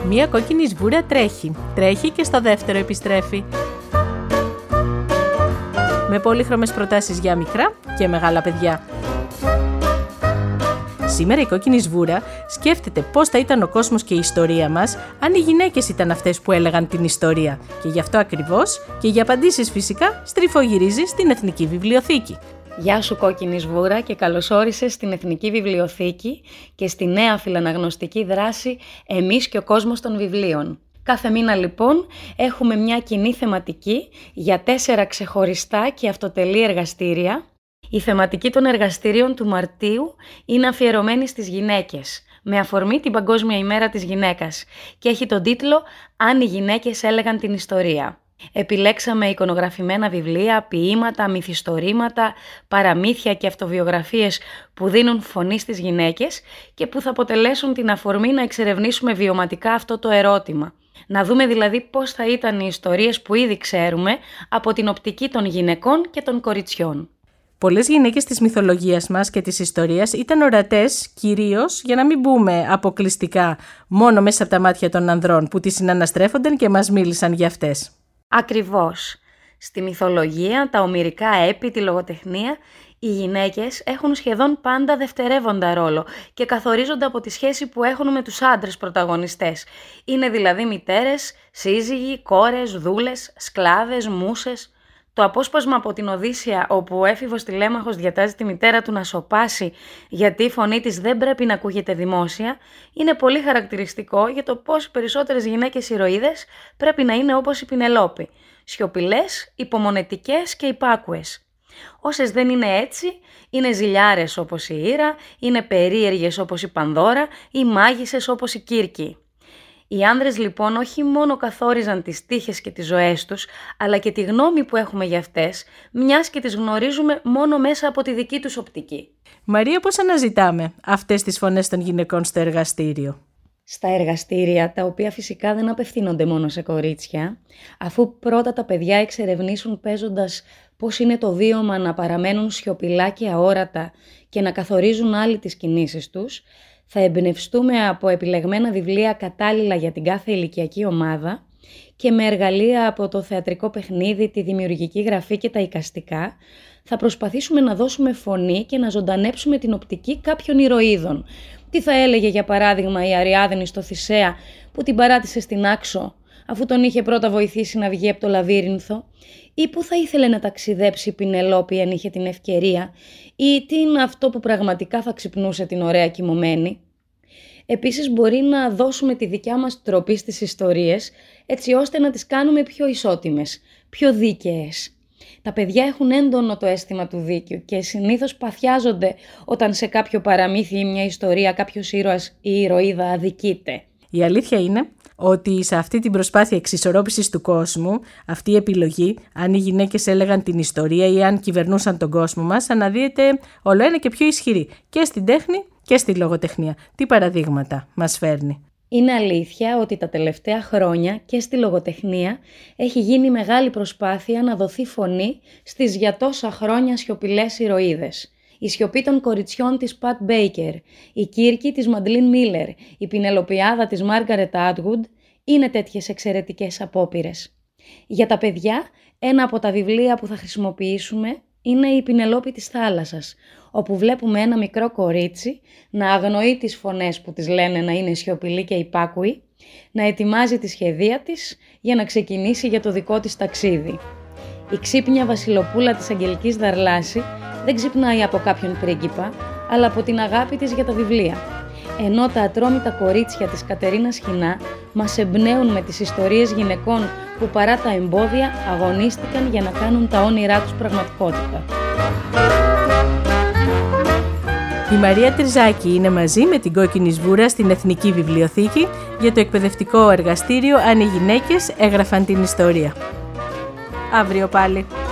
Μία κόκκινη σβούρα τρέχει και στο δεύτερο επιστρέφει. Με πολύχρωμες προτάσεις για μικρά και μεγάλα παιδιά. Σήμερα η κόκκινη σβούρα σκέφτεται πώς θα ήταν ο κόσμος και η ιστορία μας αν οι γυναίκες ήταν αυτές που έλεγαν την ιστορία. Και γι' αυτό ακριβώς και για απαντήσεις φυσικά στριφογυρίζει στην Εθνική Βιβλιοθήκη. Γεια σου κόκκινη σβούρα και καλώς όρισες στην Εθνική Βιβλιοθήκη και στη νέα φιλαναγνωστική δράση «Εμείς και ο κόσμος των βιβλίων». Κάθε μήνα λοιπόν έχουμε μια κοινή θεματική για 4 ξεχωριστά και αυτοτελή εργαστήρια. Η θεματική των εργαστηρίων του Μαρτίου είναι αφιερωμένη στις γυναίκες, με αφορμή την Παγκόσμια ημέρα της γυναίκας και έχει τον τίτλο «Αν οι γυναίκες έλεγαν την ιστορία». Επιλέξαμε εικονογραφημένα βιβλία, ποίηματα, μυθιστορήματα, παραμύθια και αυτοβιογραφίες που δίνουν φωνή στις γυναίκες και που θα αποτελέσουν την αφορμή να εξερευνήσουμε βιωματικά αυτό το ερώτημα. Να δούμε δηλαδή πώς θα ήταν οι ιστορίες που ήδη ξέρουμε από την οπτική των γυναικών και των κοριτσιών. Πολλές γυναίκες της μυθολογίας μας και της ιστορίας ήταν ορατές κυρίως, για να μην πούμε αποκλειστικά, μόνο μέσα από τα μάτια των ανδρών που τις συναναστρέφονταν και μας μίλησαν για αυτές. Ακριβώς. Στη μυθολογία, τα ομηρικά έπι, τη λογοτεχνία, οι γυναίκες έχουν σχεδόν πάντα δευτερεύοντα ρόλο και καθορίζονται από τη σχέση που έχουν με τους άντρες πρωταγωνιστές. Είναι δηλαδή μητέρες, σύζυγοι, κόρες, δούλες, σκλάβες, μούσες. Το απόσπασμα από την Οδύσσεια, όπου ο έφηβος Τηλέμαχος διατάζει τη μητέρα του να σωπάσει γιατί η φωνή της δεν πρέπει να ακούγεται δημόσια, είναι πολύ χαρακτηριστικό για το πώς οι περισσότερες γυναίκες ηρωίδες πρέπει να είναι όπως η Πινελόπη, σιωπηλές, υπομονετικές και υπάκουες. Όσες δεν είναι έτσι, είναι ζηλιάρες όπως η Ήρα, είναι περίεργες όπως η Πανδώρα ή μάγισσες όπως η Κύρκη. Οι άνδρες λοιπόν όχι μόνο καθόριζαν τις τύχες και τις ζωές τους, αλλά και τη γνώμη που έχουμε για αυτές, μιας και τις γνωρίζουμε μόνο μέσα από τη δική τους οπτική. Μαρία, πώς αναζητάμε αυτές τις φωνές των γυναικών στο εργαστήριο? Στα εργαστήρια, τα οποία φυσικά δεν απευθύνονται μόνο σε κορίτσια, αφού πρώτα τα παιδιά εξερευνήσουν παίζοντας πώς είναι το βίωμα να παραμένουν σιωπηλά και αόρατα και να καθορίζουν άλλοι τις κινήσεις τους, θα εμπνευστούμε από επιλεγμένα βιβλία κατάλληλα για την κάθε ηλικιακή ομάδα και με εργαλεία από το θεατρικό παιχνίδι, τη δημιουργική γραφή και τα εικαστικά θα προσπαθήσουμε να δώσουμε φωνή και να ζωντανέψουμε την οπτική κάποιων ηρωίδων. Τι θα έλεγε για παράδειγμα η Αριάδνη στο Θησέα που την παράτησε στην Άξο αφού τον είχε πρώτα βοηθήσει να βγει από το λαβύρινθο, ή που θα ήθελε να ταξιδέψει η Πινελόπη αν είχε την ευκαιρία, ή τι είναι αυτό που πραγματικά θα ξυπνούσε την ωραία κοιμωμένη. Επίσης μπορεί να δώσουμε τη δικιά μας τροπή στις ιστορίες, έτσι ώστε να τις κάνουμε πιο ισότιμες, πιο δίκαιες. Τα παιδιά έχουν έντονο το αίσθημα του δίκαιου και συνήθως παθιάζονται όταν σε κάποιο παραμύθι ή μια ιστορία κάποιος ήρωας ή ηρωίδα αδικείται. Η αλήθεια είναι ότι σε αυτή την προσπάθεια εξισορρόπησης του κόσμου, αυτή η επιλογή, αν οι γυναίκες έλεγαν την ιστορία ή αν κυβερνούσαν τον κόσμο μας, αναδύεται όλο ένα και πιο ισχυρή και στην τέχνη και στη λογοτεχνία. Τι παραδείγματα μας φέρνει? Είναι αλήθεια ότι τα τελευταία χρόνια και στη λογοτεχνία έχει γίνει μεγάλη προσπάθεια να δοθεί φωνή στις για τόσα χρόνια σιωπηλές ηρωίδες. Η σιωπή των κοριτσιών της Πατ Μπέικερ, η Κύρκη της Μαντλίν Μίλερ, η Πινελοπιάδα της Μάργαρετ Άτγουντ είναι τέτοιες εξαιρετικές απόπειρες. Για τα παιδιά, ένα από τα βιβλία που θα χρησιμοποιήσουμε είναι η Πινελόπη της θάλασσας, όπου βλέπουμε ένα μικρό κορίτσι να αγνοεί τις φωνές που της λένε να είναι σιωπηλή και υπάκουη, να ετοιμάζει τη σχεδία της για να ξεκινήσει για το δικό της ταξίδι. Η ξύπνια βασιλοπούλα της Αγγελικής Δαρλάση δεν ξυπνάει από κάποιον πρίγκιπα, αλλά από την αγάπη της για τα βιβλία. Ενώ τα ατρόμητα κορίτσια της Κατερίνας Χινά μας εμπνέουν με τις ιστορίες γυναικών που παρά τα εμπόδια αγωνίστηκαν για να κάνουν τα όνειρά τους πραγματικότητα. Η Μαρία Τριζάκη είναι μαζί με την Κόκκινη Σβούρα στην Εθνική Βιβλιοθήκη για το εκπαιδευτικό εργαστήριο «Αν οι γυναίκες έγραφαν την ιστορία». Αύριο πάλι.